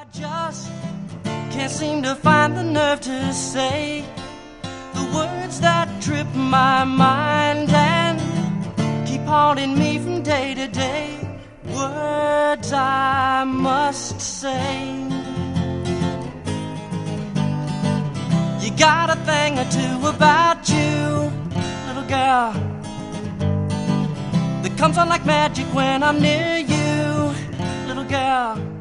just can't seem to find the nerve to say the words that trip my mind and keep haunting me from day to day. Words I must say. You got a thing or two about you, little girl, that comes on like magic when I'm near you, little girl.